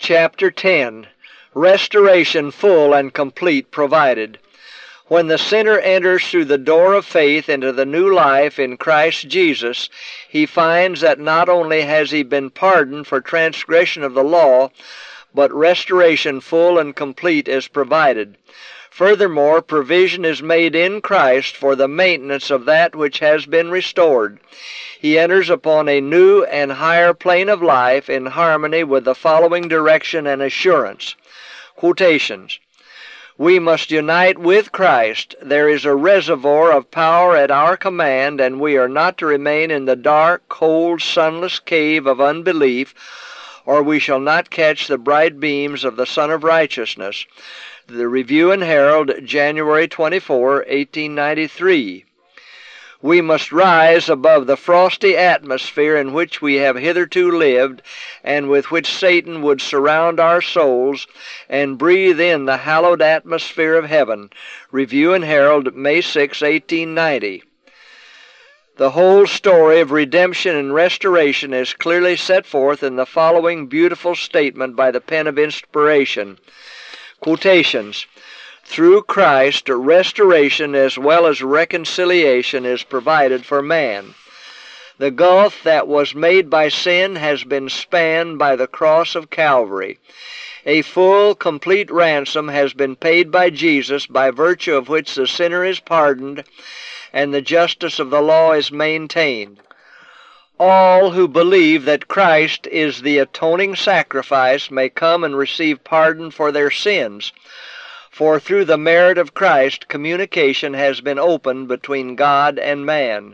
Chapter 10. Restoration full and complete provided. When the sinner enters through the door of faith into the new life in Christ Jesus, he finds that not only has he been pardoned for transgression of the law, but restoration full and complete is provided. Furthermore, provision is made in Christ for the maintenance of that which has been restored. He enters upon a new and higher plane of life in harmony with the following direction and assurance. Quotations. We must unite with Christ. There is a reservoir of power at our command, and we are not to remain in the dark, cold, sunless cave of unbelief, or we shall not catch the bright beams of the Sun of Righteousness. The Review and Herald, January 24, 1893. We must rise above the frosty atmosphere in which we have hitherto lived, and with which Satan would surround our souls, and breathe in the hallowed atmosphere of heaven. Review and Herald, May 6, 1890. The whole story of redemption and restoration is clearly set forth in the following beautiful statement by the pen of inspiration. Quotations. Through Christ, restoration as well as reconciliation is provided for man. The gulf that was made by sin has been spanned by the cross of Calvary. A full, complete ransom has been paid by Jesus, by virtue of which the sinner is pardoned and the justice of the law is maintained. All who believe that Christ is the atoning sacrifice may come and receive pardon for their sins, for through the merit of Christ, communication has been opened between God and man.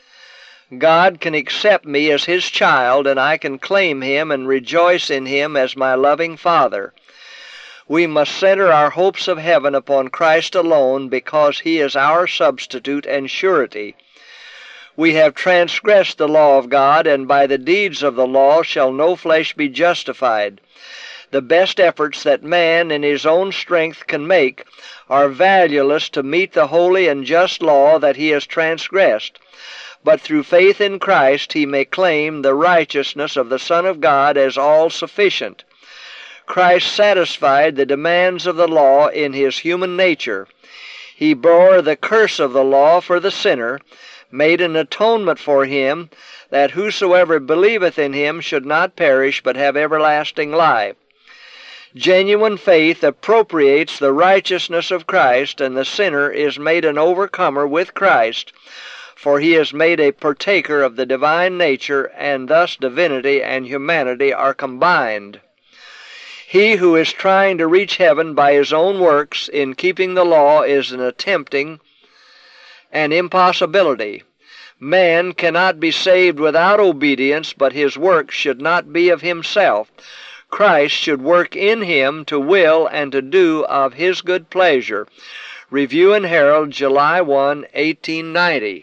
God can accept me as His child, and I can claim Him and rejoice in Him as my loving Father. We must center our hopes of heaven upon Christ alone, because He is our substitute and surety. We have transgressed the law of God, and by the deeds of the law shall no flesh be justified. The best efforts that man in his own strength can make are valueless to meet the holy and just law that he has transgressed. But through faith in Christ he may claim the righteousness of the Son of God as all-sufficient. Christ satisfied the demands of the law in His human nature. He bore the curse of the law for the sinner, made an atonement for him, that whosoever believeth in Him should not perish but have everlasting life. Genuine faith appropriates the righteousness of Christ, and the sinner is made an overcomer with Christ, for he is made a partaker of the divine nature, and thus divinity and humanity are combined. He who is trying to reach heaven by his own works in keeping the law is attempting an impossibility. Man cannot be saved without obedience, but his works should not be of himself. Christ should work in him to will and to do of His good pleasure. Review and Herald, July 1, 1890.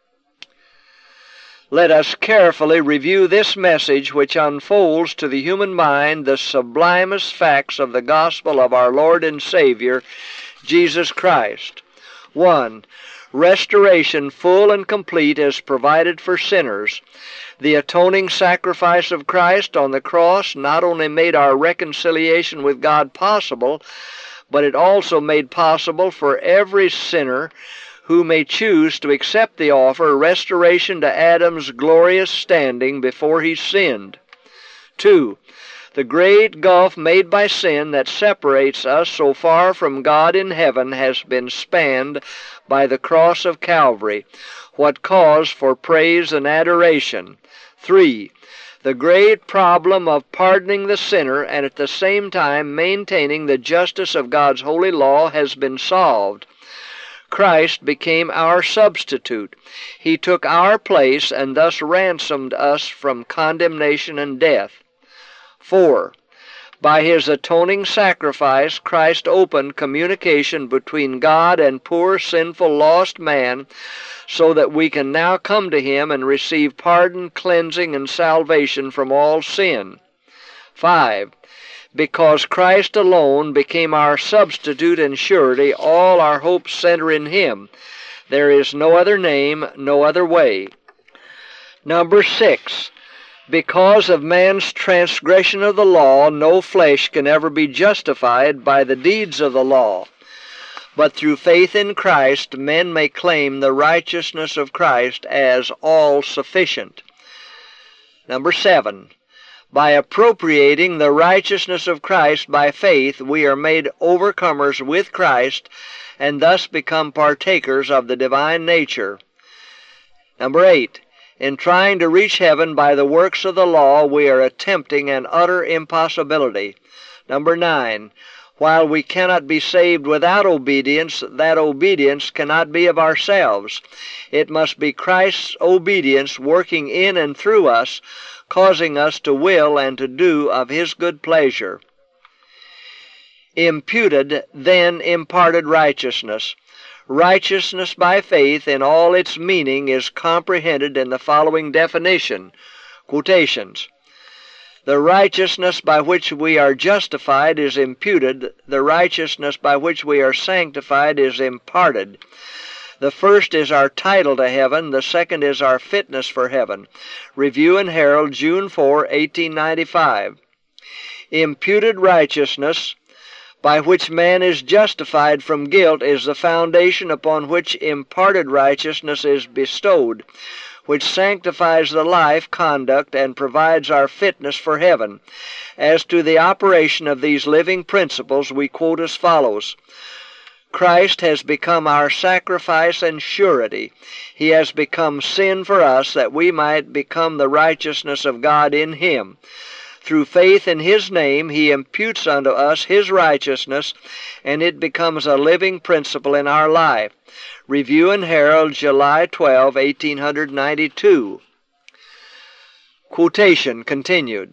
Let us carefully review this message, which unfolds to the human mind the sublimest facts of the gospel of our Lord and Savior, Jesus Christ. 1. Restoration full and complete is provided for sinners. The atoning sacrifice of Christ on the cross not only made our reconciliation with God possible, but it also made possible for every sinner who may choose to accept the offer restoration to Adam's glorious standing before he sinned. 2. The great gulf made by sin that separates us so far from God in heaven has been spanned by the cross of Calvary, what cause for praise and adoration. 3. The great problem of pardoning the sinner and at the same time maintaining the justice of God's holy law has been solved. Christ became our substitute. He took our place and thus ransomed us from condemnation and death. 4. By His atoning sacrifice, Christ opened communication between God and poor, sinful, lost man, so that we can now come to Him and receive pardon, cleansing, and salvation from all sin. 5. Because Christ alone became our substitute and surety, all our hopes center in Him. There is no other name, no other way. Number 6. Because of man's transgression of the law, no flesh can ever be justified by the deeds of the law. But through faith in Christ, men may claim the righteousness of Christ as all-sufficient. Number 7. By appropriating the righteousness of Christ by faith, we are made overcomers with Christ and thus become partakers of the divine nature. Number 8. In trying to reach heaven by the works of the law, we are attempting an utter impossibility. Number 9. While we cannot be saved without obedience, that obedience cannot be of ourselves. It must be Christ's obedience working in and through us, causing us to will and to do of His good pleasure. Imputed, then imparted righteousness. Righteousness by faith in all its meaning is comprehended in the following definition, quotations. The righteousness by which we are justified is imputed. The righteousness by which we are sanctified is imparted. The first is our title to heaven. The second is our fitness for heaven. Review and Herald, June 4, 1895. Imputed righteousness, by which man is justified from guilt, is the foundation upon which imparted righteousness is bestowed, which sanctifies the life, conduct, and provides our fitness for heaven. As to the operation of these living principles, we quote as follows. Christ has become our sacrifice and surety. He has become sin for us, that we might become the righteousness of God in Him. Through faith in His name, He imputes unto us His righteousness, and it becomes a living principle in our life. Review and Herald, July 12, 1892. Quotation continued.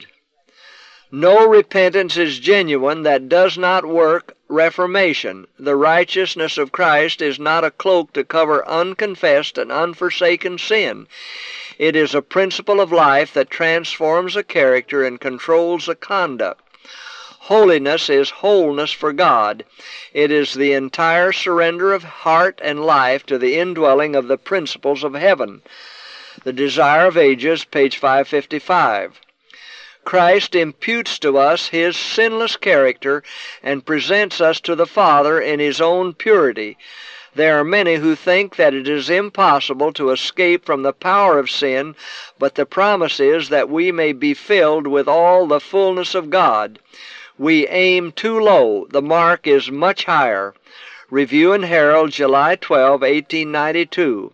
No repentance is genuine that does not work reformation. The righteousness of Christ is not a cloak to cover unconfessed and unforsaken sin. It is a principle of life that transforms a character and controls a conduct. Holiness is wholeness for God. It is the entire surrender of heart and life to the indwelling of the principles of heaven. The Desire of Ages, page 555. Christ imputes to us His sinless character and presents us to the Father in His own purity. There are many who think that it is impossible to escape from the power of sin, but the promise is that we may be filled with all the fullness of God. We aim too low. The mark is much higher. Review and Herald, July 12, 1892.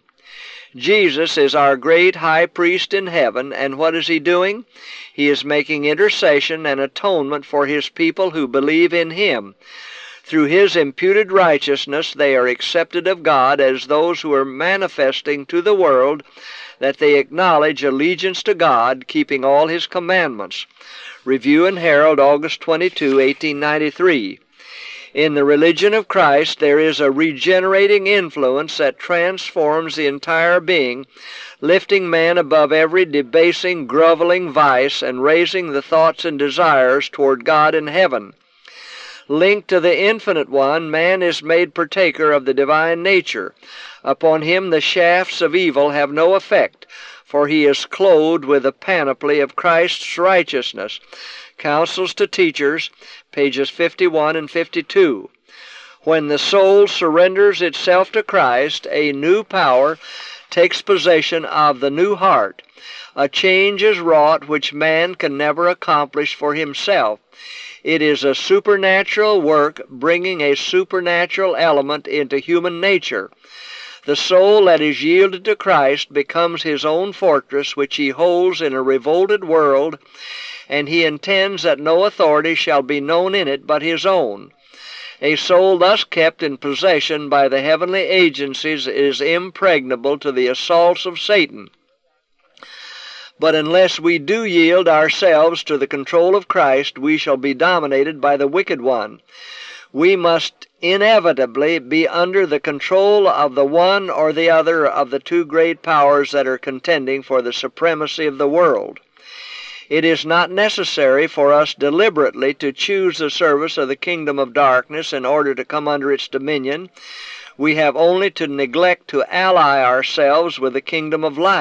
Jesus is our great high priest in heaven, and what is He doing? He is making intercession and atonement for His people who believe in Him. Through His imputed righteousness, they are accepted of God as those who are manifesting to the world that they acknowledge allegiance to God, keeping all His commandments. Review and Herald, August 22, 1893. In the religion of Christ, there is a regenerating influence that transforms the entire being, lifting man above every debasing, groveling vice, and raising the thoughts and desires toward God and heaven. Linked to the Infinite One, man is made partaker of the divine nature. Upon him the shafts of evil have no effect, for he is clothed with the panoply of Christ's righteousness. Counsels to Teachers, pages 51 and 52. When the soul surrenders itself to Christ, a new power takes possession of the new heart. A change is wrought which man can never accomplish for himself. It is a supernatural work bringing a supernatural element into human nature. The soul that is yielded to Christ becomes his own fortress, which he holds in a revolted world, and he intends that no authority shall be known in it but his own. A soul thus kept in possession by the heavenly agencies is impregnable to the assaults of Satan. But unless we do yield ourselves to the control of Christ, we shall be dominated by the wicked one. We must inevitably be under the control of the one or the other of the two great powers that are contending for the supremacy of the world. It is not necessary for us deliberately to choose the service of the kingdom of darkness in order to come under its dominion. We have only to neglect to ally ourselves with the kingdom of light.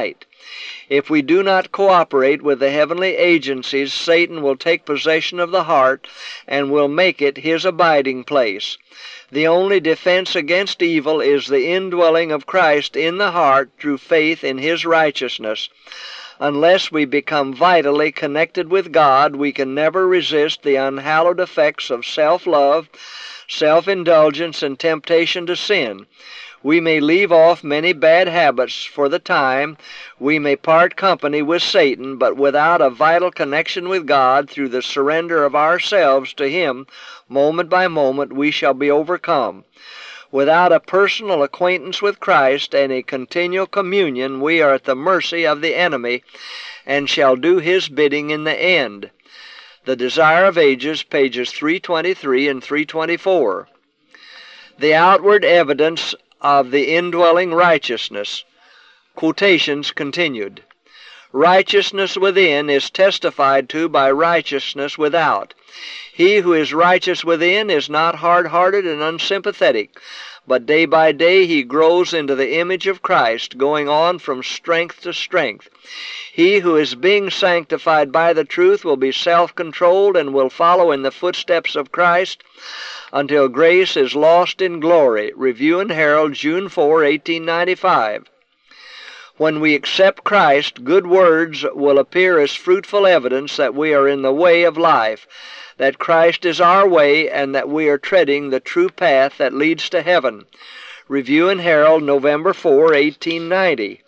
If we do not cooperate with the heavenly agencies, Satan will take possession of the heart and will make it his abiding place. The only defense against evil is the indwelling of Christ in the heart through faith in his righteousness. Unless we become vitally connected with God, we can never resist the unhallowed effects of self-love, self-indulgence, and temptation to sin. We may leave off many bad habits for the time, we may part company with Satan, but without a vital connection with God through the surrender of ourselves to him, moment by moment, we shall be overcome. Without a personal acquaintance with Christ and a continual communion, we are at the mercy of the enemy and shall do his bidding in the end. The Desire of Ages, pages 323 and 324. The outward evidence of the indwelling righteousness. Quotations continued. Righteousness within is testified to by righteousness without. He who is righteous within is not hard-hearted and unsympathetic, but day by day he grows into the image of Christ, going on from strength to strength. He who is being sanctified by the truth will be self-controlled and will follow in the footsteps of Christ until grace is lost in glory. Review and Herald, June 4, 1895. When we accept Christ, good words will appear as fruitful evidence that we are in the way of life, that Christ is our way, and that we are treading the true path that leads to heaven. Review and Herald, November 4, 1890.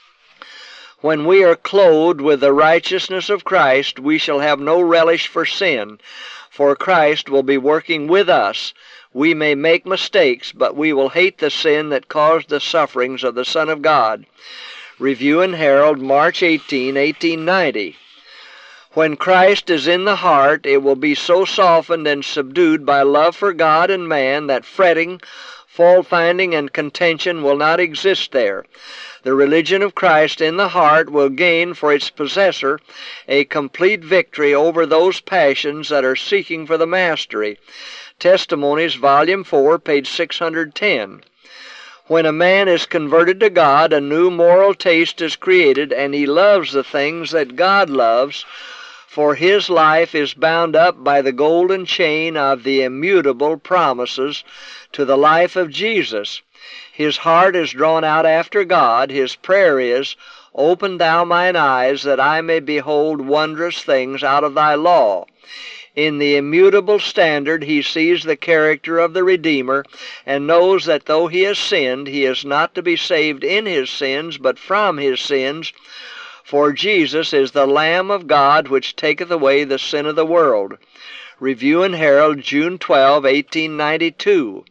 When we are clothed with the righteousness of Christ, we shall have no relish for sin, for Christ will be working with us. We may make mistakes, but we will hate the sin that caused the sufferings of the Son of God. Review and Herald, March 18, 1890. When Christ is in the heart, it will be so softened and subdued by love for God and man that fretting, fault-finding, and contention will not exist there. The religion of Christ in the heart will gain for its possessor a complete victory over those passions that are seeking for the mastery. Testimonies, Volume 4, page 610. When a man is converted to God, a new moral taste is created, and he loves the things that God loves, for his life is bound up by the golden chain of the immutable promises to the life of Jesus. His heart is drawn out after God. His prayer is, "Open thou mine eyes, that I may behold wondrous things out of thy law." In the immutable standard he sees the character of the Redeemer and knows that though he has sinned, he is not to be saved in his sins, but from his sins, for Jesus is the Lamb of God which taketh away the sin of the world. Review and Herald, June 12, 1892.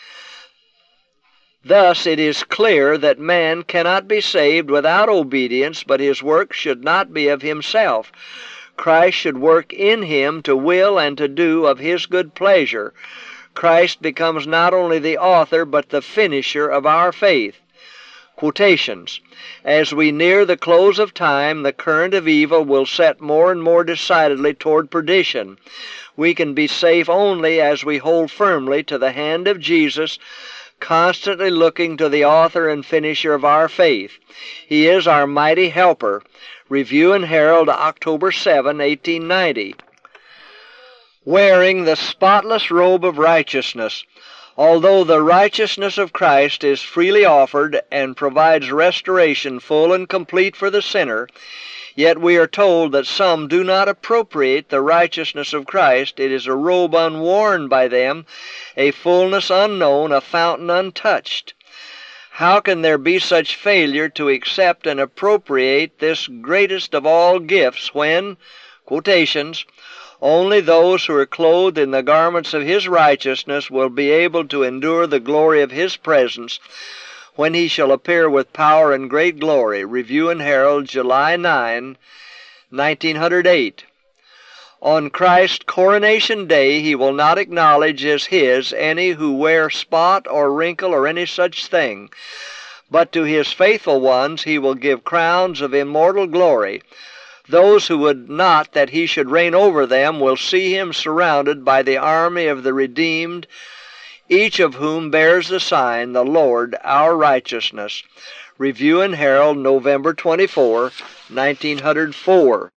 Thus it is clear that man cannot be saved without obedience, but his work should not be of himself. Christ should work in him to will and to do of his good pleasure. Christ becomes not only the author, but the finisher of our faith. Quotations. As we near the close of time, the current of evil will set more and more decidedly toward perdition. We can be safe only as we hold firmly to the hand of Jesus, constantly looking to the author and finisher of our faith. He is our mighty helper. Review and Herald, October 7, 1890. Wearing the spotless robe of righteousness. Although the righteousness of Christ is freely offered and provides restoration full and complete for the sinner, yet we are told that some do not appropriate the righteousness of Christ. It is a robe unworn by them, a fullness unknown, a fountain untouched. How can there be such failure to accept and appropriate this greatest of all gifts when, quotations, only those who are clothed in the garments of his righteousness will be able to endure the glory of his presence when he shall appear with power and great glory. Review and Herald, July 9, 1908. On Christ's coronation day he will not acknowledge as his any who wear spot or wrinkle or any such thing, but to his faithful ones he will give crowns of immortal glory. Those who would not that he should reign over them will see him surrounded by the army of the redeemed, each of whom bears the sign, the Lord our righteousness. Review and Herald, November 24, 1904.